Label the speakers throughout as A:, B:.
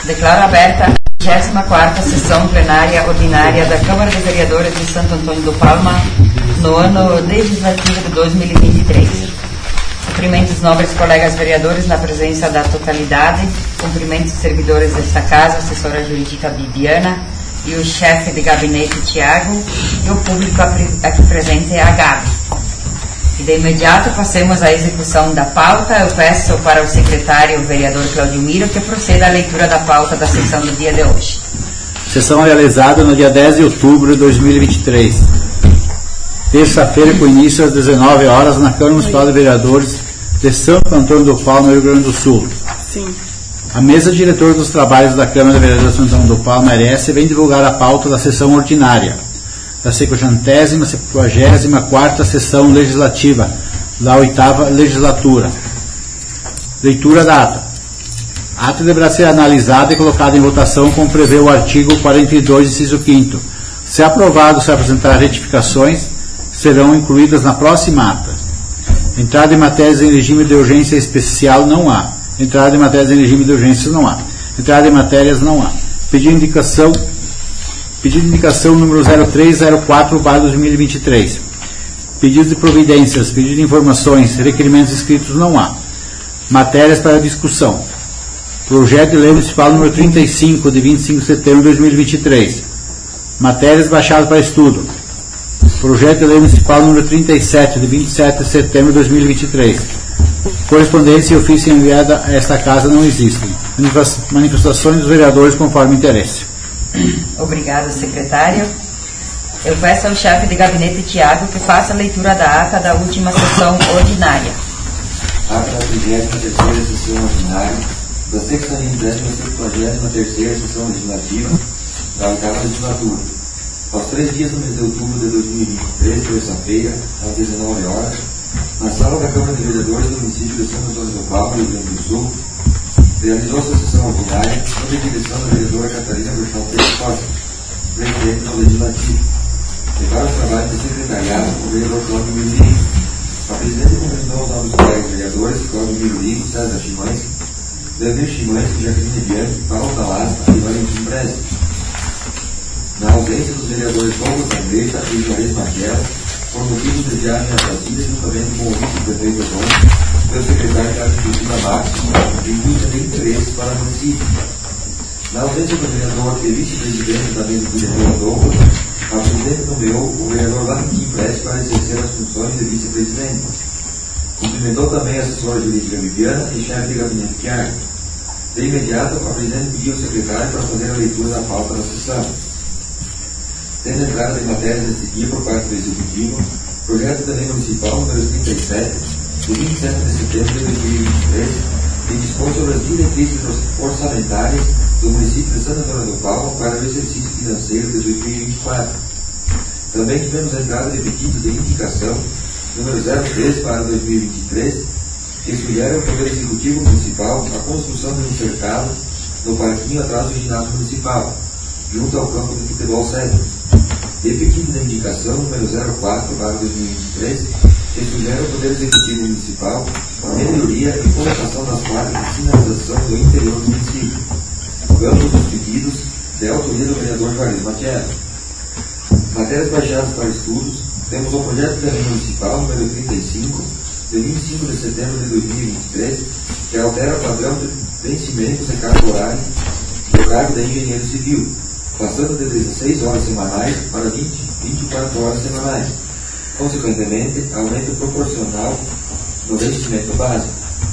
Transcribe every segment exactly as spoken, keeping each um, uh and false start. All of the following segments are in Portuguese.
A: Declaro aberta a vigésima quarta sessão plenária ordinária da Câmara de Vereadores de Santo Antônio do Palma no ano legislativo de dois mil e vinte e três. Cumprimento os nobres colegas vereadores na presença da totalidade, cumprimento os servidores desta casa, a assessora jurídica Bibiana e o chefe de gabinete Tiago e o público aqui presente a Gabi. E de imediato passemos à execução da pauta. Eu peço para o secretário, o vereador Claudio Miro, que proceda à leitura da pauta da sessão do dia de hoje.
B: Sessão realizada no dia dez de outubro de dois mil e vinte e três. Terça-feira, com início às dezenove horas, na Câmara Municipal de Vereadores de Santo Antônio do Palma, Rio Grande do Sul. Sim. A mesa diretora dos trabalhos da Câmara de Vereadores de Santo Antônio do Palma, R S, vem divulgar a pauta da sessão ordinária da cinquagésima, septuagésima quarta sessão legislativa da oitava legislatura. Leitura da ata. A ata deverá ser analisada e colocada em votação como prevê o artigo quarenta e dois, inciso quinto. Se aprovado, se apresentar retificações, serão incluídas na próxima ata. Entrada em matérias em regime de urgência especial não há. Entrada em matérias em regime de urgência não há. Entrada em matérias não há. Pedido de indicação Pedido de indicação número zero três zero quatro barra dois mil e vinte e três. Pedido de providências, pedido de informações, requerimentos escritos não há. Matérias para discussão. Projeto de lei municipal número trinta e cinco, de vinte e cinco de setembro de dois mil e vinte e três. Matérias baixadas para estudo. Projeto de lei municipal número trinta e sete, de vinte e sete de setembro de dois mil e vinte e três. Correspondência e ofício enviada a esta casa não existem. Manifestações dos vereadores conforme interesse.
A: Obrigada, secretário. Eu peço ao chefe de gabinete Tiago que faça a leitura da ata da última sessão ordinária.
C: Ata da trigésima terceira sessão ordinária da sexagésima septuagésima terceira sessão legislativa da oitava legislatura. Aos três dias do mês de outubro de dois mil e vinte e três, terça-feira, às dezenove horas, na sala da Câmara de Vereadores do município de Santo Antônio do Palma, Rio Grande do Sul, realizou-se a sessão ordinária sob a direção da vereadora Catarina Bruxão Pérez Costa, presidente do Legislativo. Levaram os trabalhos do secretariado o vereador Cláudio Mirurigo. A presidente cumprimentou os novos colegas vereadores Cláudio Mirurigo, César Chimães, Leonir Chimães, Jaqueline Bianchi, Paulo Talasta e Valentim Bresa. Na ausência dos vereadores Douglas Andretta e Juarez Magela, por motivos de viagem a Brasília, juntamente com o vice-prefeito Dom, pelo secretário de Agricultura Máximo, de indústria de interesse para o município. Na ausência do vereador e vice-presidente da mesa diretora Douglas, a presidente nomeou o vereador Valentim Bresa para exercer as funções de vice-presidente. Cumprimentou também a assessora jurídica Bibiana e chefe de gabinete Tiago. De imediato, a presidente pediu ao secretário para fazer a leitura da pauta da sessão. Tendo entrada em matérias deste dia por parte do Executivo, projeto da lei municipal número trinta e sete, de vinte e sete de setembro de dois mil e vinte e três, que dispõe sobre as diretrizes orçamentárias do município de Santo Antônio do Palma para o exercício financeiro de dois mil e vinte e quatro. Também tivemos a entrada de pedidos de indicação número zero três para dois mil e vinte e três, que sugeram ao Poder Executivo Municipal a construção de um cercado no parquinho atrás do ginásio municipal, junto ao campo de futebol sede. E pedido de indicação número zero quatro para dois mil e vinte e três, que sugere ao Poder Executivo Municipal a melhoria e colocação das placas de sinalização do interior do município. Ambos os pedidos de autoria do vereador Juarez Magela. Matérias baixadas para estudos, temos o projeto de lei municipal número trinta e cinco, de vinte e cinco de setembro de dois mil e vinte e três, que altera o padrão de vencimentos e carga horária do cargo de engenheiro civil, passando de dezesseis horas semanais para vinte, vinte e quatro horas semanais. Consequentemente, aumento proporcional no vencimento básico.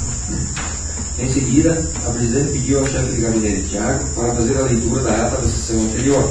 C: Em seguida, a presidente pediu ao chefe de gabinete Tiago para fazer a leitura da ata da sessão anterior.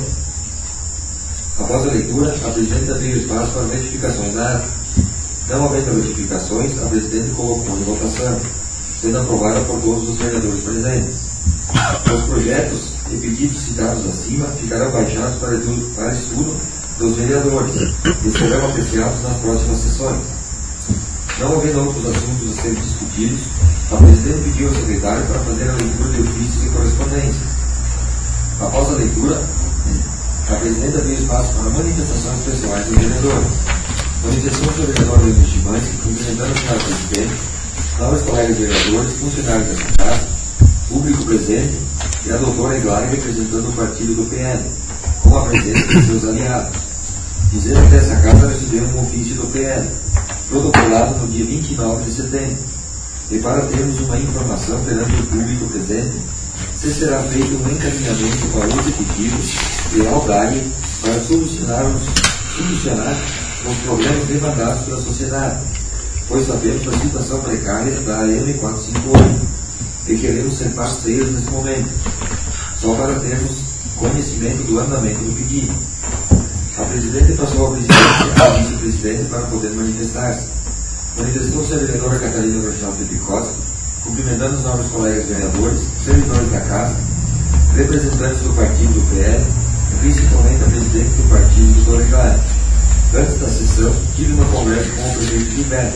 C: Após a leitura, a presidente abriu espaço para retificações da ata. Não havendo retificações, a presidente colocou em votação, sendo aprovada por todos os vereadores presentes. Os projetos e pedidos citados acima ficarão baixados para estudo, para estudo dos vereadores e serão apreciados nas próximas sessões. Não havendo outros assuntos a serem discutidos, a presidente pediu ao secretário para fazer a leitura de ofícios e correspondência. Após a leitura, a presidente abriu espaço para manifestações pessoais dos vereadores. Manifestação do vereador Leonir Chimães, cumprimentando a senhora presidente, novos colegas vereadores, funcionários da cidade, público presente e a doutora Eglária representando o partido do P L, com a presença de seus aliados. Dizendo que essa casa recebeu um ofício do P L, protocolado no dia vinte e nove de setembro, e para termos uma informação perante o público presente, se será feito um encaminhamento para o executivo e ao D A I para solucionar os, solucionar os problemas demandados pela sociedade, pois sabemos da situação precária da M quatrocentos e cinquenta e oito e queremos ser parceiros nesse momento, só para termos conhecimento do andamento do pedido. A Presidente passou a presidência ao Vice-Presidente para poder manifestar-se. Manifestou-se a vereadora Catarina Rochal Pepe Costa, cumprimentando os novos colegas vereadores, servidores da Casa, representantes do partido do P L e principalmente a Presidente do partido, doutora Eglária. Antes da sessão, tive uma conversa com o prefeito Gilberto.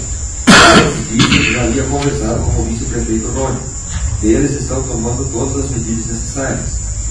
C: E já havia conversado com o vice-prefeito Rony. E eles estão tomando todas as medidas necessárias.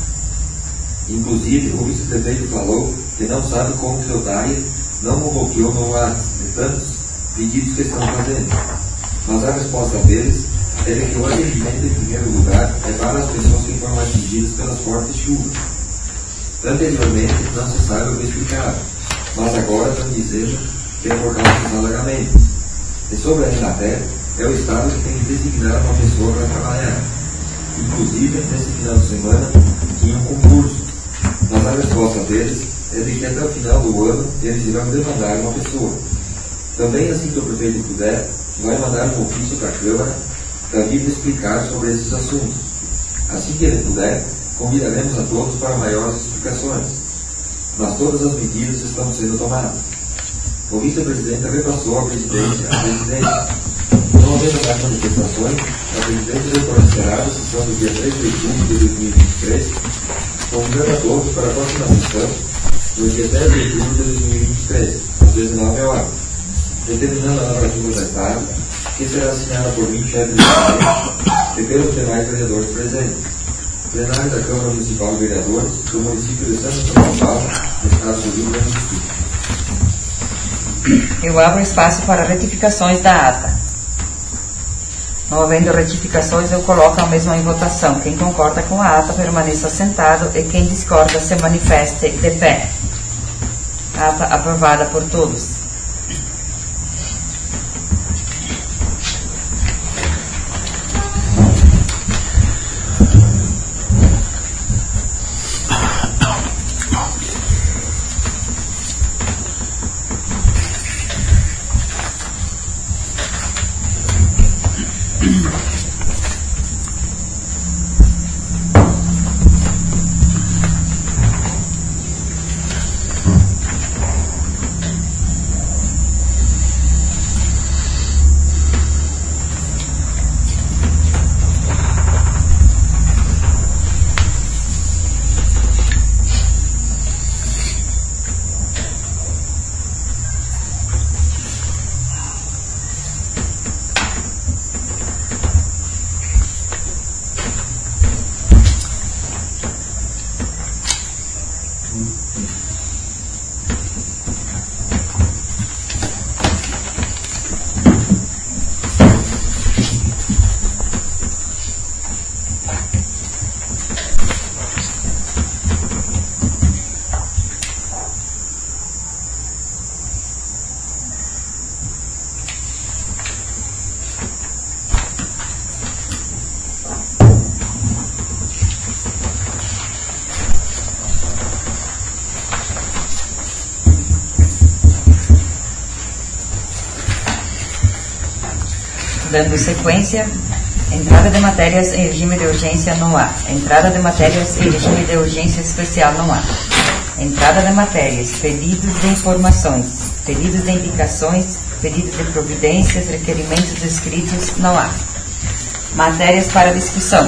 C: Inclusive, o vice-prefeito falou que não sabe como o seu D A I não o bloqueou no WhatsApp de tantos pedidos que estão fazendo. Mas a resposta deles é de que o atendimento, em primeiro lugar, é para as pessoas que foram atingidas pelas fortes chuvas. Anteriormente, não se sabe o que explicar, mas agora estão dizendo que é por causa dos alagamentos. E sobre a Enater, é o Estado que tem que designar uma pessoa para trabalhar. Inclusive, nesse final de semana, tinha um concurso. Mas a resposta deles é de que até o final do ano eles irão demandar uma pessoa. Também, assim que o prefeito puder, vai mandar um ofício para a Câmara para vir explicar sobre esses assuntos. Assim que ele puder, convidaremos a todos para maiores explicações. Mas todas as medidas estão sendo tomadas. O vice-presidente repassou a presidência à presidência. Não havendo mais manifestações, a presidente deu por encerrada a sessão do dia três de outubro de dois mil e vinte e três, convidando a todos para a próxima sessão, no dia dez de outubro de dois mil e vinte e três, às dezenove horas, determinando a nova turma da tarde, que será assinada por mim, chefe de Estado, e pelos demais vereadores presentes. Plenário da Câmara Municipal de Vereadores do município de Santo Antônio do Palma, no estado do Rio Grande do Sul.
A: Eu abro espaço para retificações da ata. Não havendo retificações, eu coloco a mesma em votação. Quem concorda com a ata, permaneça sentado, e quem discorda, se manifeste de pé. Ata aprovada por todos. Dando sequência, entrada de matérias em regime de urgência não há. Entrada de matérias em regime de urgência especial não há. Entrada de matérias, pedidos de informações, pedidos de indicações, pedidos de providências, requerimentos escritos não há. Matérias para discussão.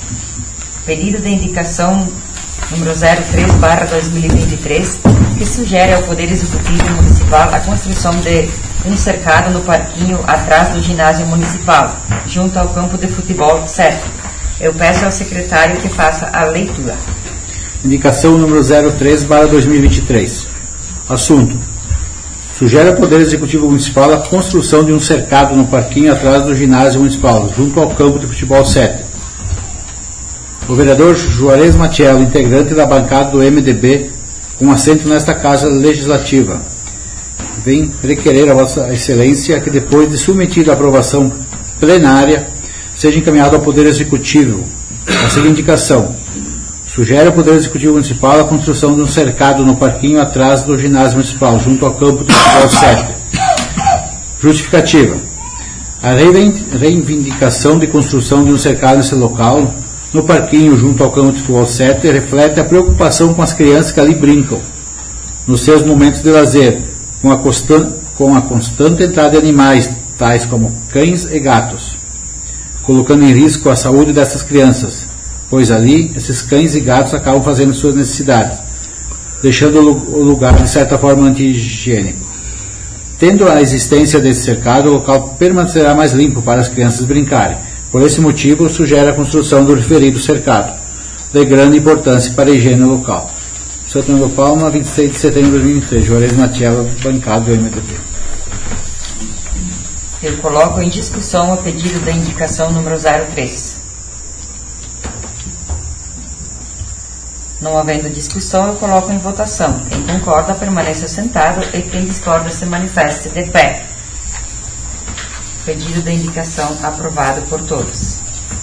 A: Pedido de indicação número zero três barra dois mil e vinte e três, que sugere ao Poder Executivo Municipal a construção de um cercado no parquinho atrás do ginásio municipal, junto ao campo de futebol sete. Eu peço ao secretário que faça a leitura.
B: Indicação número zero três barra dois mil e vinte e três. Assunto: sugere ao Poder Executivo Municipal a construção de um cercado no parquinho atrás do ginásio municipal, junto ao campo de futebol sete. O vereador Juarez Matiello, integrante da bancada do M D B, com assento nesta Casa Legislativa, vem requerer a Vossa Excelência que, depois de submetida à aprovação plenária, seja encaminhado ao Poder Executivo a seguinte indicação: sugere ao Poder Executivo Municipal a construção de um cercado no parquinho atrás do ginásio municipal, junto ao campo do futebol sete. Justificativa: a reivindicação de construção de um cercado nesse local, no parquinho junto ao campo de futebol sete, reflete a preocupação com as crianças que ali brincam, nos seus momentos de lazer, com a, constan- com a constante entrada de animais, tais como cães e gatos, colocando em risco a saúde dessas crianças, pois ali esses cães e gatos acabam fazendo suas necessidades, deixando o lugar de certa forma anti-higiênico. Tendo a existência desse cercado, o local permanecerá mais limpo para as crianças brincarem. Por esse motivo, sugere a construção do referido cercado, de grande importância para a higiene local. Santo Antônio do Palma, vinte e seis de setembro de dois mil e vinte e três, Juarez Matiello, bancado do M D B.
A: Eu coloco em discussão o pedido da indicação número zero três. Não havendo discussão, eu coloco em votação. Quem concorda, permaneça sentado, e quem discorda, se manifeste de pé. Pedido da indicação aprovado por todos.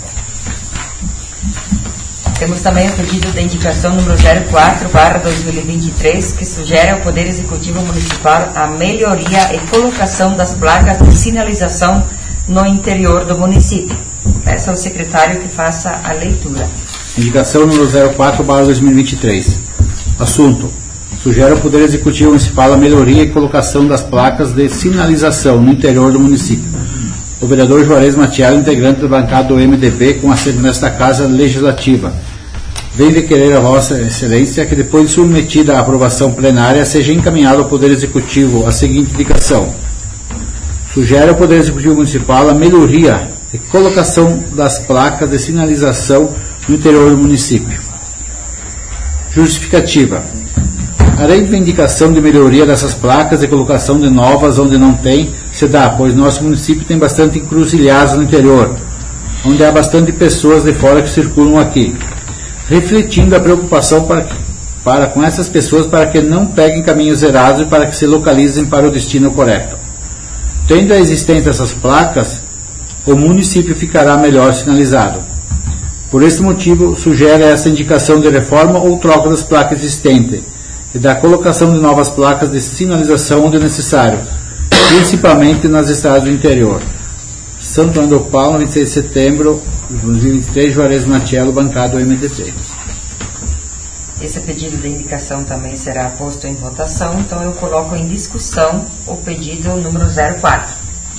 A: Temos também o pedido da indicação número zero quatro barra dois mil e vinte e três, que sugere ao Poder Executivo Municipal a melhoria e colocação das placas de sinalização no interior do município. Peço ao secretário que faça a leitura.
B: Indicação número zero quatro barra dois mil e vinte e três. Assunto: sugere ao Poder Executivo Municipal a melhoria e colocação das placas de sinalização no interior do município. O vereador Juarez Matiello, integrante da bancada do M D B, com assento nesta Casa Legislativa, vem requerer a Vossa Excelência que, depois de submetida à aprovação plenária, seja encaminhado ao Poder Executivo a seguinte indicação: sugere ao Poder Executivo Municipal a melhoria e colocação das placas de sinalização no interior do município. Justificativa: a reivindicação de melhoria dessas placas e colocação de novas onde não tem se dá, pois nosso município tem bastante encruzilhadas no interior, onde há bastante pessoas de fora que circulam aqui, refletindo a preocupação para, para com essas pessoas para que não peguem caminhos errados e para que se localizem para o destino correto. Tendo a existência dessas placas, o município ficará melhor sinalizado. Por esse motivo, sugere essa indicação de reforma ou troca das placas existentes e da colocação de novas placas de sinalização onde necessário, principalmente nas estradas do interior. Santo Antônio do Palma, vinte e seis de setembro de dois mil e vinte e três, Juarez Matiello, bancado do M D B.
A: Esse pedido de indicação também será posto em votação, então eu coloco em discussão o pedido número zero quatro.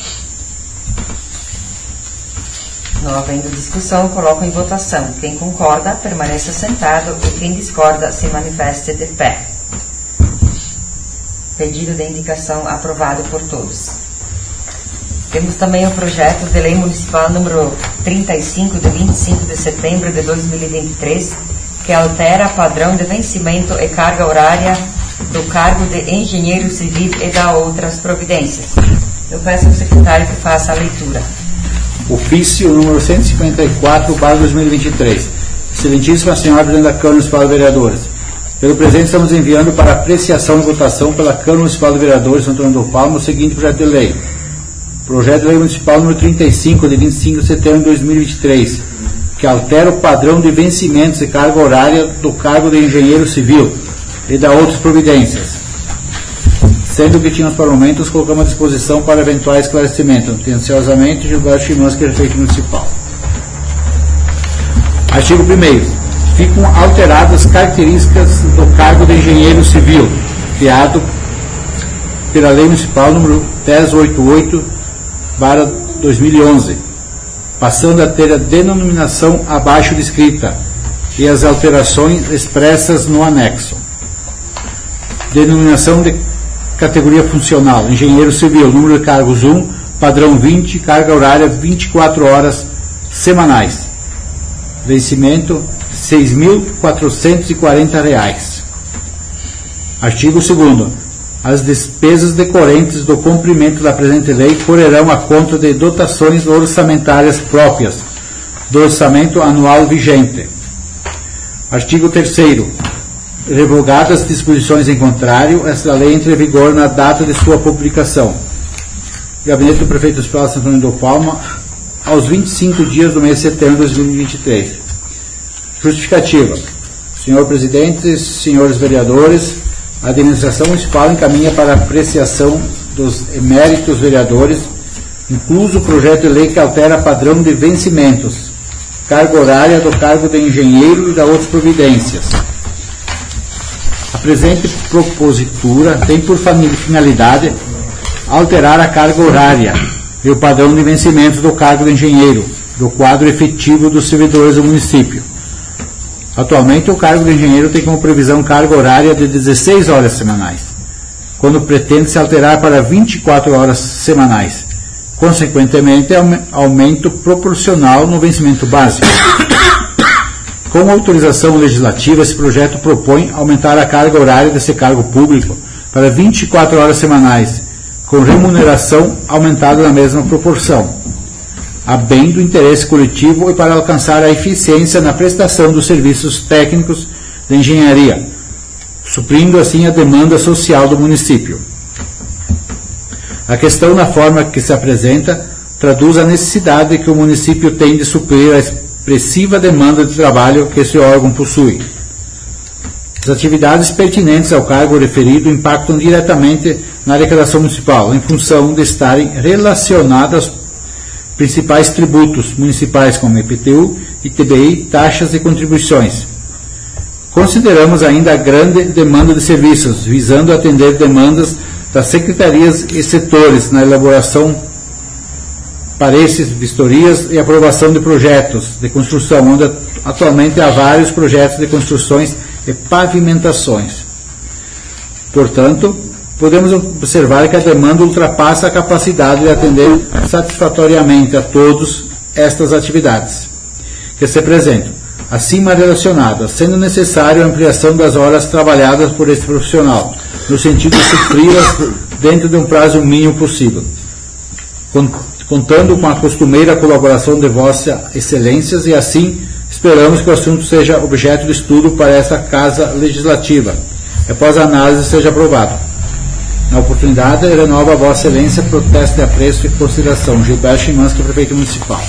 A: Não havendo discussão, eu coloco em votação. Quem concorda, permaneça sentado, e quem discorda, se manifeste de pé. Pedido de indicação aprovado por todos. Temos também o projeto de lei municipal número trinta e cinco, de vinte e cinco de setembro de dois mil e vinte e três, que altera padrão de vencimento e carga horária do cargo de engenheiro civil e dá outras providências. Eu peço ao secretário que faça a leitura.
B: Ofício número cento e cinquenta e quatro, barra dois mil e vinte e três. Excelentíssima Senhora Presidente da Câmara Municipal de Vereadores, pelo presente estamos enviando para apreciação e votação pela Câmara Municipal de Vereadores de Santo Antônio do Palma o seguinte projeto de lei. Projeto de lei municipal número trinta e cinco, de vinte e cinco de setembro de dois mil e vinte e três, que altera o padrão de vencimentos e carga horária do cargo de engenheiro civil e dá outras providências. Sendo que tínhamos para o momento, nos colocamos à disposição para eventuais esclarecimentos. Atenciosamente, Gilberto Chimansky, prefeito municipal. Artigo primeiro. Ficam alteradas as características do cargo de engenheiro civil, criado pela Lei Municipal número dez oitenta e oito, barra dois mil e onze, passando a ter a denominação abaixo descrita e as alterações expressas no anexo. Denominação de categoria funcional: engenheiro civil, número de cargos um, padrão vinte, carga horária vinte e quatro horas semanais. Vencimento seis mil quatrocentos e quarenta reais. Artigo segundo. As despesas decorrentes do cumprimento da presente lei correrão à conta de dotações orçamentárias próprias do orçamento anual vigente, Artigo terceiro. Revogadas as disposições em contrário, esta lei entra em vigor na data de sua publicação. Gabinete do Prefeito Municipal de Santo Antônio do Palma, aos vinte e cinco dias do mês de setembro de dois mil e vinte e três. Justificativa. Senhor Presidente, senhores vereadores, a administração municipal encaminha para apreciação dos eméritos vereadores, incluso o projeto de lei que altera padrão de vencimentos, carga horária do cargo de engenheiro e da outras providências. A presente propositura tem por finalidade alterar a carga horária e o padrão de vencimentos do cargo de engenheiro, do quadro efetivo dos servidores do município. Atualmente, o cargo de engenheiro tem como previsão carga horária de dezesseis horas semanais, quando pretende se alterar para vinte e quatro horas semanais. Consequentemente, aumento proporcional no vencimento básico. Com autorização legislativa, esse projeto propõe aumentar a carga horária desse cargo público para vinte e quatro horas semanais, com remuneração aumentada na mesma proporção, a bem do interesse coletivo e para alcançar a eficiência na prestação dos serviços técnicos de engenharia, suprindo assim a demanda social do município. A questão na forma que se apresenta traduz a necessidade que o município tem de suprir a expressiva demanda de trabalho que esse órgão possui. As atividades pertinentes ao cargo referido impactam diretamente na arrecadação municipal, em função de estarem relacionadas aos principais tributos municipais como I P T U, I T B I, taxas e contribuições. Consideramos ainda a grande demanda de serviços, visando atender demandas das secretarias e setores na elaboração, pareces, vistorias e aprovação de projetos de construção, onde atualmente há vários projetos de construções e pavimentações. Portanto, podemos observar que a demanda ultrapassa a capacidade de atender satisfatoriamente a todas estas atividades que se apresentam, acima relacionadas, sendo necessário a ampliação das horas trabalhadas por este profissional, no sentido de supri-las dentro de um prazo mínimo possível, contando com a costumeira colaboração de Vossa Excelências, e assim esperamos que o assunto seja objeto de estudo para esta Casa Legislativa, e após a análise seja aprovado. Na oportunidade, renova a Vossa Excelência, protesto de apreço e consideração. Gilberto Chimansky, Prefeito Municipal.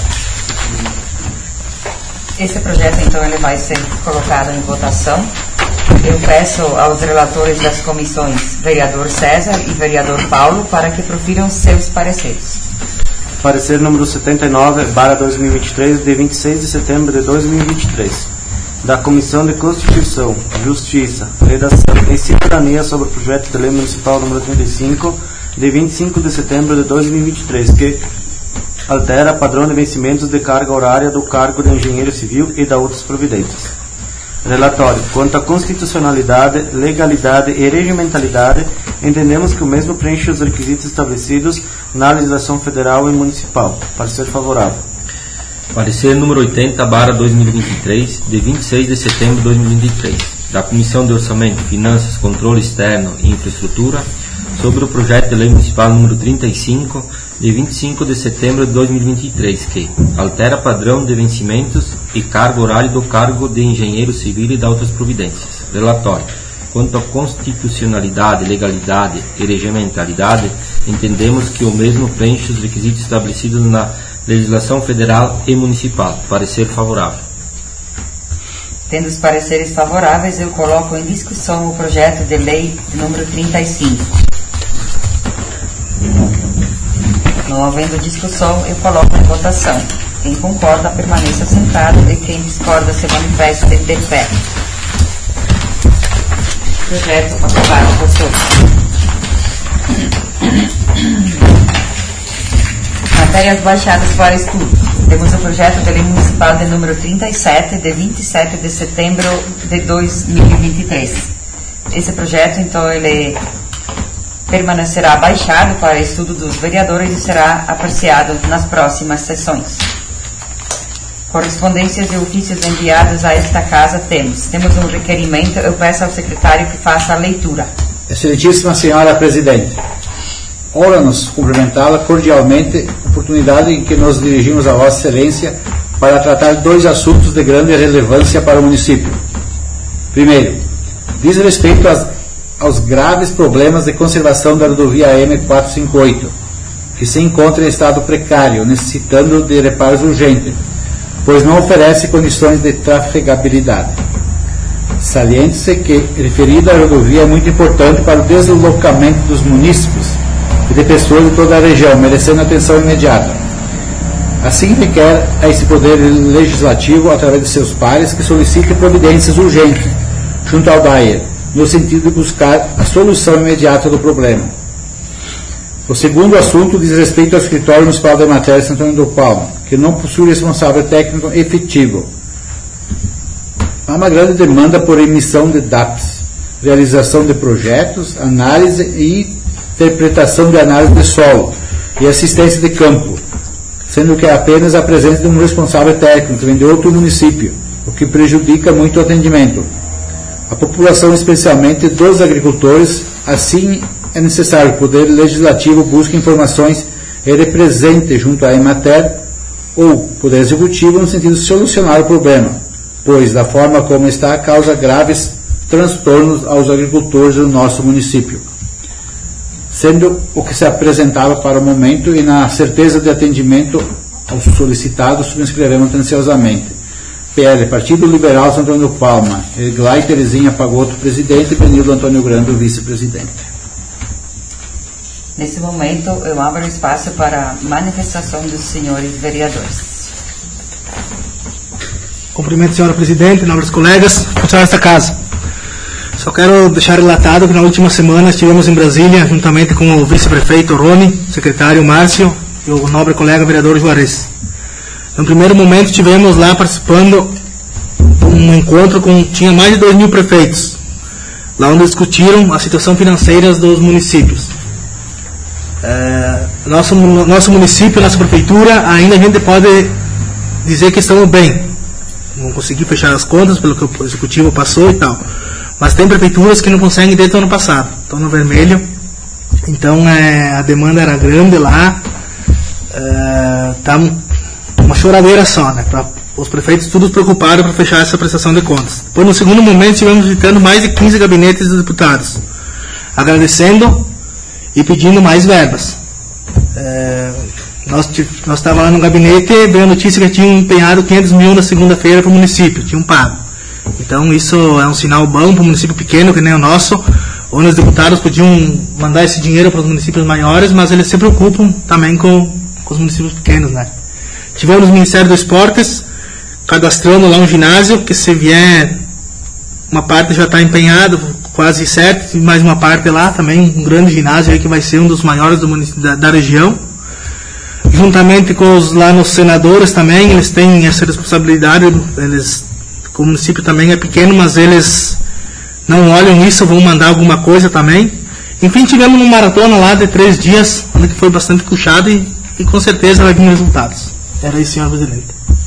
A: Esse projeto, então, ele vai ser colocado em votação. Eu peço aos relatores das comissões, vereador César e vereador Paulo, para que profiram seus pareceres.
D: Parecer número setenta e nove, barra dois mil e vinte e três, de vinte e seis de setembro de dois mil e vinte e três. Da Comissão de Constituição, Justiça, Redação e Cidadania sobre o projeto de lei municipal número trinta e cinco, de vinte e cinco de setembro de dois mil e vinte e três, que altera padrão de vencimentos de carga horária do cargo de engenheiro civil e da outras providências. Relatório. Quanto à constitucionalidade, legalidade e regimentalidade, entendemos que o mesmo preenche os requisitos estabelecidos na legislação federal e municipal. Parecer favorável.
E: Parecer número oitenta, barra dois mil e vinte e três, de vinte e seis de setembro de dois mil e vinte e três, da Comissão de Orçamento, Finanças, Controle Externo e Infraestrutura, sobre o projeto de lei municipal número trinta e cinco, de vinte e cinco de setembro de dois mil e vinte e três, que altera padrão de vencimentos e cargo horário do cargo de engenheiro civil e da outras providências. Relatório. Quanto à constitucionalidade, legalidade e regimentalidade, entendemos que o mesmo preenche os requisitos estabelecidos na legislação federal e municipal. Parecer favorável.
A: Tendo os pareceres favoráveis, eu coloco em discussão o projeto de lei número trinta e cinco. Não havendo discussão, eu coloco em votação. Quem concorda, permaneça sentado, e quem discorda, se manifeste de pé. Projeto aprovado por todos. Matérias baixadas para estudo. Temos o projeto de lei municipal de número trinta e sete, de vinte e sete de setembro de dois mil e vinte e três. Esse projeto, então, ele permanecerá baixado para estudo dos vereadores e será apreciado nas próximas sessões. Correspondências e ofícios enviados a esta casa temos. Temos um requerimento, eu peço ao secretário que faça a leitura.
B: Excelentíssima Senhora Presidente, ora-nos cumprimentá-la cordialmente, oportunidade em que nos dirigimos a Vossa Excelência para tratar dois assuntos de grande relevância para o município. Primeiro, diz respeito às, aos graves problemas de conservação da rodovia M quatrocentos e cinquenta e oito, que se encontra em estado precário, necessitando de reparos urgentes, pois não oferece condições de trafegabilidade. Saliente-se que referida rodovia é muito importante para o deslocamento dos munícipes e de pessoas de toda a região, merecendo atenção imediata. Assim requer a esse poder legislativo, através de seus pares, que solicite providências urgentes junto ao D A E R, no sentido de buscar a solução imediata do problema. O segundo assunto diz respeito ao escritório municipal da Emater Santo Antônio do Palma, que não possui responsável técnico efetivo. Há uma grande demanda por emissão de D A Ps, realização de projetos, análise e interpretação de análise de solo e assistência de campo, sendo que é apenas a presença de um responsável técnico que vem de outro município, o que prejudica muito o atendimento. A população, especialmente dos agricultores, assim é necessário que o Poder Legislativo busque informações e represente junto à Emater ou Poder Executivo no sentido de solucionar o problema, pois, da forma como está, causa graves transtornos aos agricultores do nosso município. Sendo o que se apresentava para o momento e na certeza de atendimento aos solicitados, subscrevemos atenciosamente. P L, Partido Liberal Santo Antônio do Palma, Eglai Terezinha Pagotto, presidente, e Benildo Antônio Grando, vice-presidente.
A: Nesse momento, eu abro espaço para manifestação dos senhores vereadores.
F: Cumprimento, senhora presidente, nobres colegas, funcionários desta casa. Só quero deixar relatado que na última semana estivemos em Brasília, juntamente com o vice-prefeito Rony, secretário Márcio e o nobre colega vereador Juarez. No primeiro momento estivemos lá participando de um encontro com, tinha mais de dois mil prefeitos, lá onde discutiram a situação financeira dos municípios. É, nosso, nosso município, nossa prefeitura, ainda a gente pode dizer que estamos bem. Não consegui fechar as contas pelo que o executivo passou e tal. Mas tem prefeituras que não conseguem desde o ano passado, estão no vermelho. Então é, a demanda era grande lá. Está é, uma choradeira só, né? Pra, os prefeitos todos preocupados para fechar essa prestação de contas. Depois, no segundo momento, estivemos visitando mais de quinze gabinetes de deputados, agradecendo e pedindo mais verbas. É, nós nós estávamos lá no gabinete, veio a notícia que tinham empenhado quinhentos mil na segunda-feira para o município, tinham pago. Então isso é um sinal bom para um município pequeno que nem o nosso, onde os deputados podiam mandar esse dinheiro para os municípios maiores, mas eles se preocupam também com, com os municípios pequenos, né? Tivemos o Ministério dos Esportes cadastrando lá um ginásio, que se vier uma parte já está empenhado, quase certo, e mais uma parte lá também, um grande ginásio aí que vai ser um dos maiores do município, da, da região. Juntamente com os lá nos senadores também, eles têm essa responsabilidade, eles, o município também é pequeno, mas eles não olham isso, vão mandar alguma coisa também. Enfim, tivemos uma maratona lá de três dias, onde foi bastante puxado e, e com certeza vai vir resultados. Era isso, senhora presidente.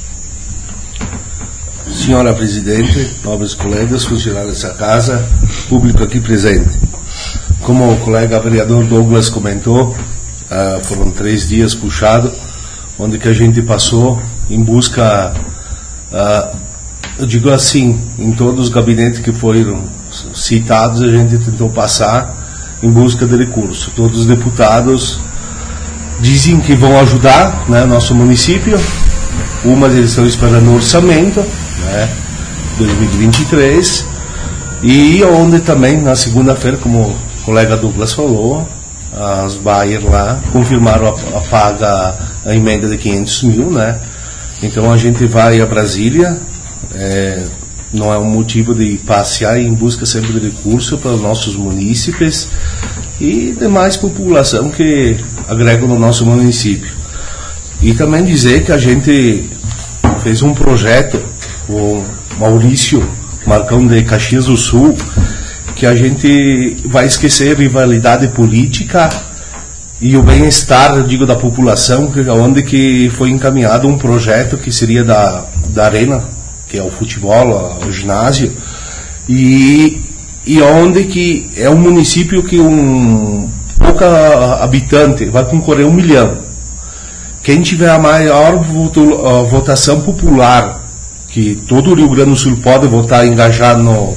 G: Senhora presidente, nobres colegas, funcionários dessa casa, público aqui presente. Como o colega vereador Douglas comentou, uh, foram três dias puxados, onde que a gente passou em busca, uh, eu digo assim, em todos os gabinetes que foram citados, a gente tentou passar em busca de recursos. Todos os deputados dizem que vão ajudar, né, nosso município. Uma deles estão esperando o orçamento, né, dois mil e vinte e três, e onde também na segunda-feira, como o colega Douglas falou, as Bayer lá confirmaram a, a paga, a emenda de quinhentos mil, né? Então a gente vai a Brasília, é, não é um motivo de passear em busca sempre de recursos para os nossos munícipes e demais população que agregam no nosso município. E também dizer que a gente fez um projeto, o Maurício Marcão de Caxias do Sul, que a gente vai esquecer a rivalidade política e o bem-estar, eu digo, da população, onde que foi encaminhado um projeto que seria da, da Arena, que é o futebol, o ginásio, e, e onde que é um município que um pouca habitante vai concorrer um milhão. Quem tiver a maior voto, a votação popular, que todo o Rio Grande do Sul pode votar, engajar no,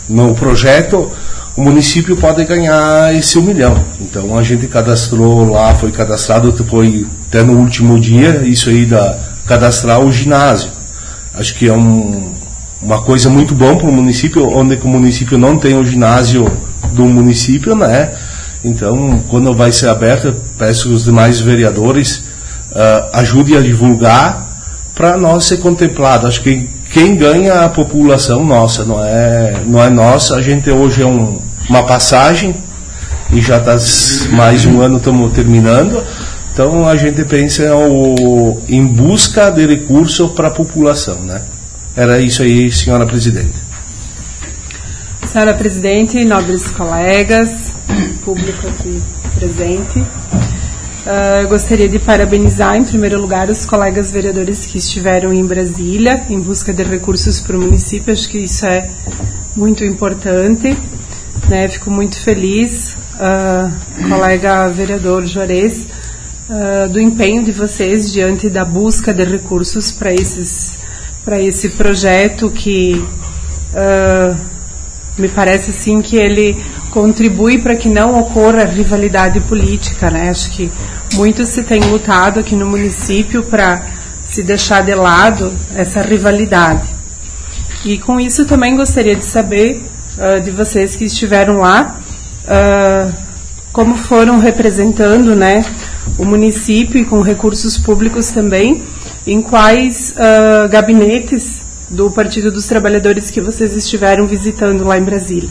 G: no projeto, o município pode ganhar esse um milhão. Então a gente cadastrou lá, foi cadastrado, foi até no último dia, isso aí da cadastrar o ginásio. Acho que é um, uma coisa muito boa para o município, onde o município não tem o ginásio do município, né? Então, quando vai ser aberto, peço os demais vereadores uh, ajudem a divulgar para nós ser contemplado. Acho que quem ganha é a população nossa, não é, não é nossa. A gente hoje é um, uma passagem e já está mais um ano, estamos terminando. Então a gente pensa o, em busca de recurso para a população, né? Era isso aí, senhora presidente.
H: Senhora presidente, nobres colegas, público aqui presente, uh, eu gostaria de parabenizar, em primeiro lugar, os colegas vereadores que estiveram em Brasília em busca de recursos para o município. Acho que isso é muito importante, né? Fico muito feliz, uh, colega vereador Juarez, Uh, do empenho de vocês diante da busca de recursos para esses para esse projeto que uh, me parece assim que ele contribui para que não ocorra rivalidade política, né? Acho que muito se tem lutado aqui no município para se deixar de lado essa rivalidade. E com isso também gostaria de saber uh, de vocês que estiveram lá, uh, como foram representando, né, o município e com recursos públicos também, em quais uh, gabinetes do Partido dos Trabalhadores que vocês estiveram visitando lá em Brasília.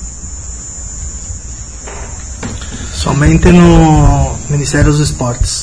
F: Somente no Ministério dos Esportes.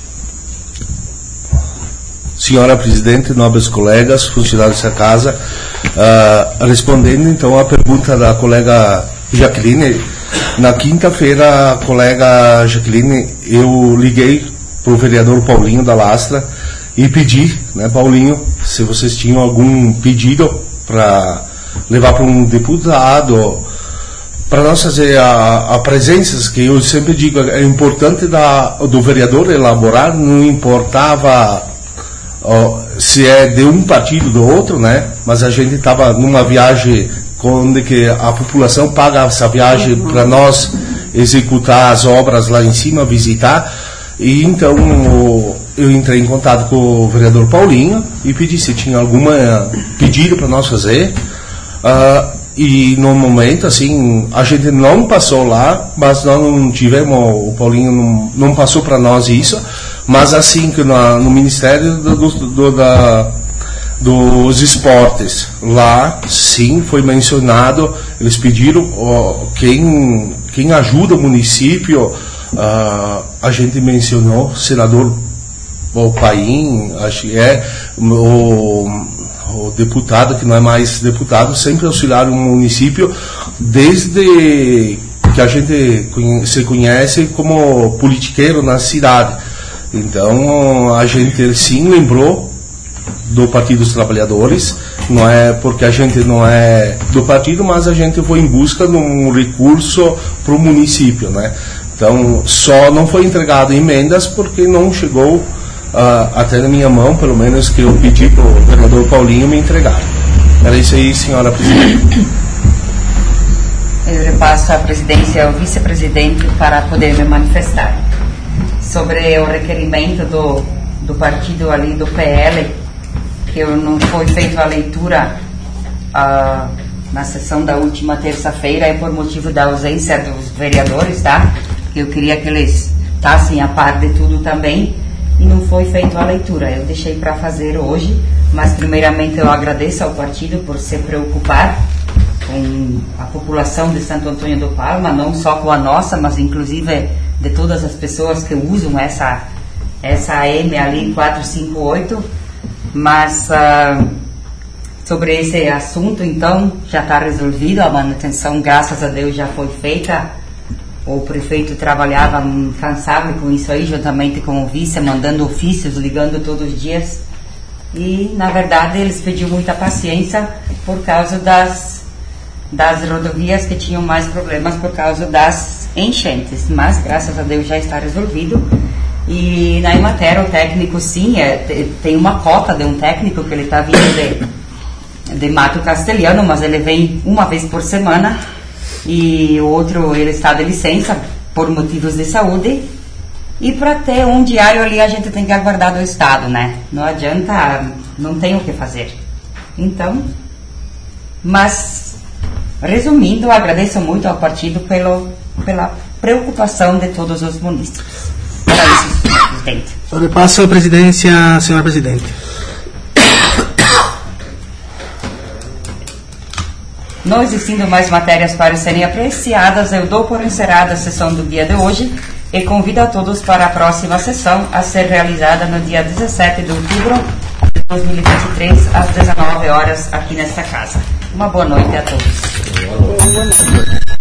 G: Senhora presidente, nobres colegas, funcionários da casa, uh, respondendo então à pergunta da colega Jaqueline. Na quinta-feira, a colega Jaqueline, eu liguei para o vereador Paulinho da Lastra e pedi, né, Paulinho, se vocês tinham algum pedido para levar para um deputado, para nós fazer a, a presença, que eu sempre digo, é importante da, do vereador elaborar, não importava ó, se é de um partido ou do outro, né, mas a gente estava numa viagem onde que a população paga essa viagem para nós executar as obras lá em cima, visitar. E então eu entrei em contato com o vereador Paulinho e pedi se tinha algum pedido para nós fazer. Uh, e no momento, assim, a gente não passou lá, mas nós não tivemos, o Paulinho não, não passou para nós isso, mas assim que no, no Ministério do, do, da dos esportes, lá sim foi mencionado, eles pediram ó, quem, quem ajuda o município, uh, a gente mencionou senador o Paim, acho que é o, o deputado, que não é mais deputado, sempre auxiliaram o município desde que a gente se conhece como politiqueiro na cidade. Então a gente sim lembrou do Partido dos Trabalhadores, não é porque a gente não é do partido, mas a gente foi em busca de um recurso para o município, né? Então, só não foi entregado emendas porque não chegou uh, até na minha mão, pelo menos que eu pedi para o vereador Paulinho me entregar. Era isso aí, senhora presidente.
A: Eu repasso a presidência ao vice-presidente para poder me manifestar sobre o requerimento do, do partido ali, do P L, que eu não foi feita a leitura uh, na sessão da última terça-feira, é por motivo da ausência dos vereadores, tá? Eu queria que eles estassem a par de tudo também, e não foi feita a leitura. Eu deixei para fazer hoje, mas primeiramente eu agradeço ao partido por se preocupar com a população de Santo Antônio do Palma, não só com a nossa, mas inclusive de todas as pessoas que usam essa, essa A M ali quatrocentos e cinquenta e oito. Mas uh, sobre esse assunto, então, já está resolvido, a manutenção, graças a Deus, já foi feita. O prefeito trabalhava incansável com isso aí, juntamente com o vice, mandando ofícios, ligando todos os dias. E, na verdade, eles pediram muita paciência por causa das, das rodovias que tinham mais problemas por causa das enchentes. Mas, graças a Deus, já está resolvido. E na Emater o técnico sim, é, tem uma cota de um técnico que ele está vindo de, de Mato Castelhano, mas ele vem uma vez por semana, e o outro ele está de licença por motivos de saúde. E para ter um diário ali a gente tem que aguardar do Estado, né? Não adianta, não tem o que fazer. Então, mas resumindo, agradeço muito ao partido pelo, pela preocupação de todos os munícipes. Era isso, senhor presidente.
F: Eu repasso a presidência, senhora presidente.
A: Não existindo mais matérias para serem apreciadas, eu dou por encerrada a sessão do dia de hoje e convido a todos para a próxima sessão a ser realizada no dia dezessete de outubro de dois mil e vinte e três, às dezenove horas, aqui nesta casa. Uma boa noite a todos.